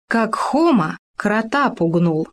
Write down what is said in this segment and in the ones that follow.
Как Хома крота пугнул.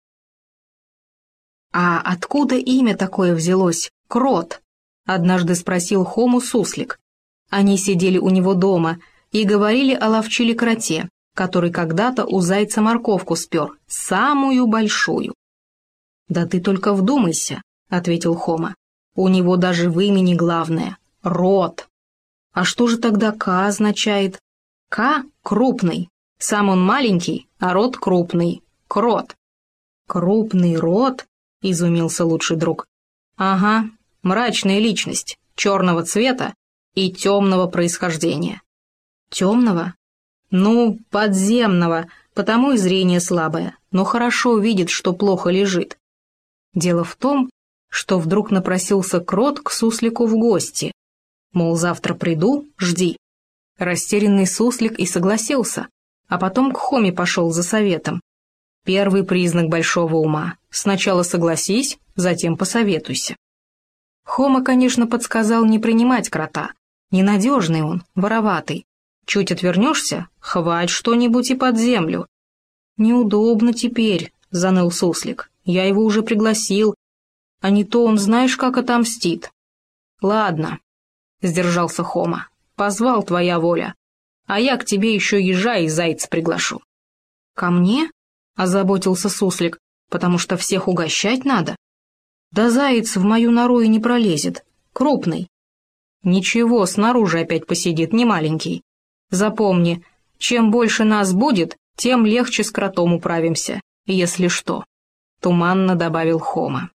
«А откуда имя такое взялось, крот?» — однажды спросил Хому суслик. Они сидели у него дома и говорили о ловчиле-кроте, который когда-то у зайца морковку спер, самую большую. «Да ты только вдумайся», — ответил Хома. «У него даже в имени главное — рот». «А что же тогда «К» означает?» «К» — крупный. Сам он маленький, а рот крупный. Крот. «Крупный рот?» — изумился лучший друг. «Ага, мрачная личность, черного цвета и темного происхождения». «Темного?» «Ну, подземного, потому и зрение слабое, но хорошо видит, что плохо лежит». Дело в том, что вдруг напросился крот к суслику в гости. Мол, завтра приду, жди. Растерянный суслик и согласился, а потом к Хоме пошел за советом. Первый признак большого ума. Сначала согласись, затем посоветуйся. Хома, конечно, подсказал не принимать крота. Ненадежный он, вороватый. Чуть отвернешься, хвать что-нибудь и под землю. «Неудобно теперь», — заныл суслик. «Я его уже пригласил, а не то он знаешь, как отомстит». «Ладно», — сдержался Хома, — «позвал твоя воля, а я к тебе еще ежа и зайца приглашу». «Ко мне?» — озаботился суслик, «потому что всех угощать надо». «Да заяц в мою нору и не пролезет, крупный». «Ничего, снаружи опять посидит, не маленький. Запомни, чем больше нас будет, тем легче с кротом управимся, если что», — туманно добавил Хома.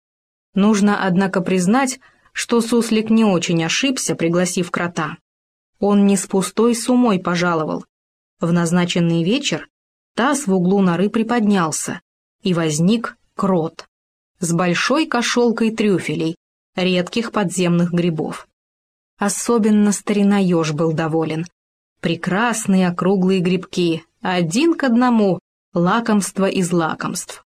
Нужно, однако, признать, что суслик не очень ошибся, пригласив крота. Он не с пустой сумой пожаловал. В назначенный вечер таз в углу норы приподнялся, и возник крот с большой кошелкой трюфелей, редких подземных грибов. Особенно старина еж был доволен. Прекрасные округлые грибки, один к одному, лакомство из лакомств.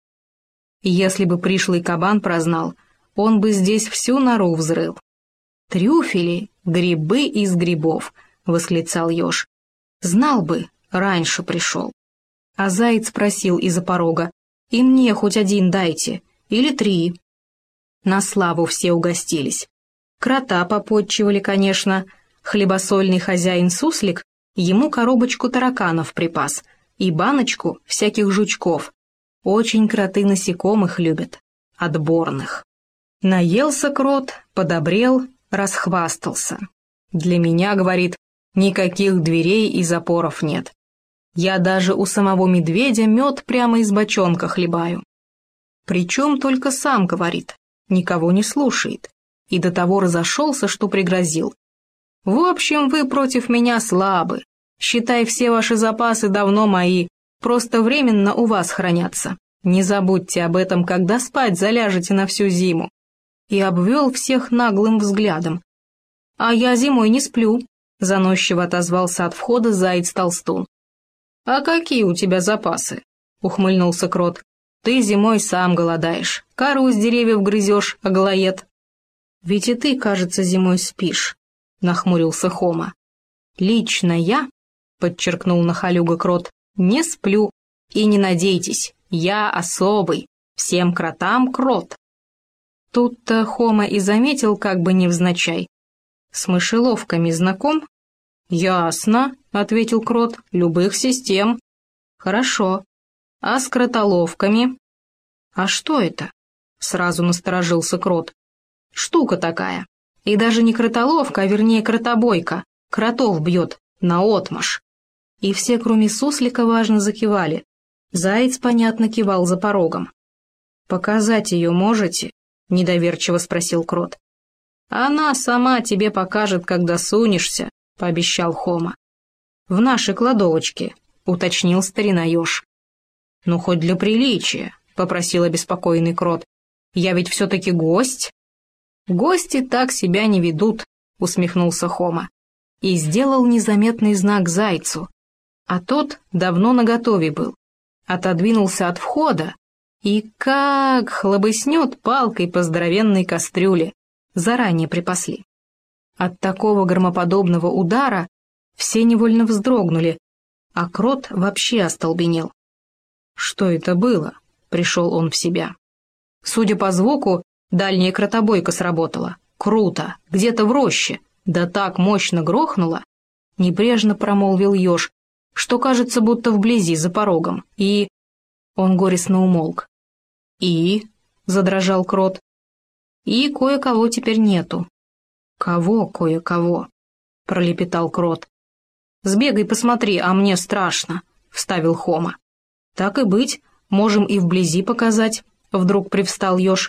Если бы пришлый кабан прознал, он бы здесь всю нору взрыл. «Трюфели, грибы из грибов», — восклицал еж. «Знал бы, раньше пришел». А заяц просил из-за порога: «И мне хоть один дайте, или 3». На славу все угостились. Крота попотчевали, конечно. Хлебосольный хозяин суслик ему коробочку тараканов припас и баночку всяких жучков. Очень кроты насекомых любят, отборных. Наелся крот, подобрел, расхвастался. «Для меня, — говорит, — никаких дверей и запоров нет. Я даже у самого медведя мед прямо из бочонка хлебаю». Причем только сам говорит, никого не слушает, и до того разошелся, что пригрозил. «В общем, вы против меня слабы. Считай, все ваши запасы давно мои, просто временно у вас хранятся. Не забудьте об этом, когда спать заляжете на всю зиму». И обвел всех наглым взглядом. «А я зимой не сплю», — заносчиво отозвался от входа заяц-толстун. «А какие у тебя запасы?» — ухмыльнулся крот. «Ты зимой сам голодаешь, кору с деревьев грызешь, аглоед». «Ведь и ты, кажется, зимой спишь», — нахмурился Хома. «Лично я», — подчеркнул нахалюга крот, — «не сплю. И не надейтесь, я особый, всем кротам крот». Тут-то Хома и заметил, как бы невзначай: «С мышеловками знаком?» «Ясно», — ответил крот, — «любых систем». «Хорошо. А с кротоловками?» «А что это?» — сразу насторожился крот. «Штука такая. И даже не кротоловка, а вернее кротобойка. Кротов бьет наотмашь». И все, кроме суслика, важно закивали. Заяц, понятно, кивал за порогом. «Показать ее можете?» — недоверчиво спросил крот. «Она сама тебе покажет, когда сунешься», — пообещал Хома. «В нашей кладовочке», — уточнил старина еж. «Ну, хоть для приличия», — попросил обеспокоенный крот. «Я ведь все-таки гость». «Гости так себя не ведут», — усмехнулся Хома. И сделал незаметный знак зайцу. А тот давно наготове был. Отодвинулся от входа и как хлобыснет палкой по здоровенной кастрюле. Заранее припасли. От такого громоподобного удара все невольно вздрогнули. а крот вообще остолбенел. Что это было? Пришел он в себя. Судя по звуку, дальняя кротобойка сработала. Круто, где-то в роще. Да так мощно грохнуло, небрежно промолвил еж, что кажется, будто вблизи, за порогом. И... Он горестно умолк. «И?» — задрожал крот. «И кое-кого теперь нету». «Кого кое-кого?» — пролепетал крот. «Сбегай посмотри, а мне страшно», — вставил Хома. «Так и быть, можем и вблизи показать», — вдруг привстал еж.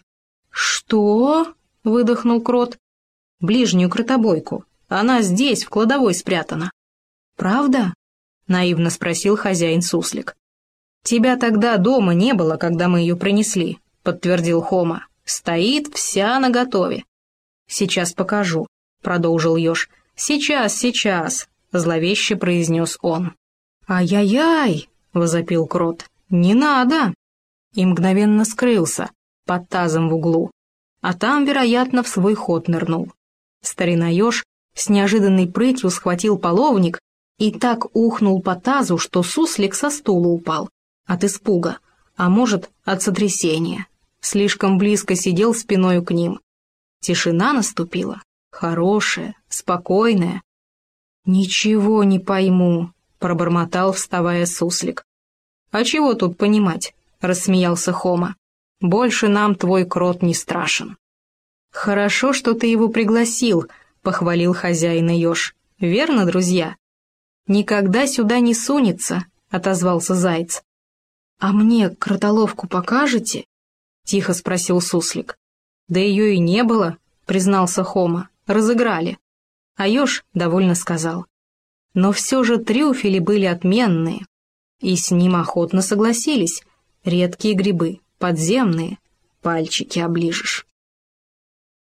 «Что?» — выдохнул крот. «Ближнюю кротобойку. Она здесь, в кладовой спрятана». «Правда?» — наивно спросил хозяин суслик. «Тебя тогда дома не было, когда мы ее принесли», — подтвердил Хома. «Стоит вся наготове». «Сейчас покажу», — продолжил еж. «Сейчас», — зловеще произнес он. «Ай-яй-яй!» — возопил крот. «Не надо!» И мгновенно скрылся под тазом в углу, а там, вероятно, в свой ход нырнул. Старина еж с неожиданной прытью схватил половник и так ухнул по тазу, что суслик со стула упал. От испуга, а может, от сотрясения. Слишком близко сидел спиною к ним. Тишина наступила, хорошая, спокойная. «Ничего не пойму», — пробормотал, вставая суслик. «А чего тут понимать?» — рассмеялся Хома. «Больше нам твой крот не страшен». «Хорошо, что ты его пригласил», — похвалил хозяина еж. «Верно, друзья?» «Никогда сюда не сунется», — отозвался заяц. «А мне кротоловку покажете?» — тихо спросил суслик. «Да ее и не было», — признался Хома. «Разыграли». А еж довольно сказал. Но все же трюфели были отменные. И с ним охотно согласились. Редкие грибы, подземные, пальчики оближешь.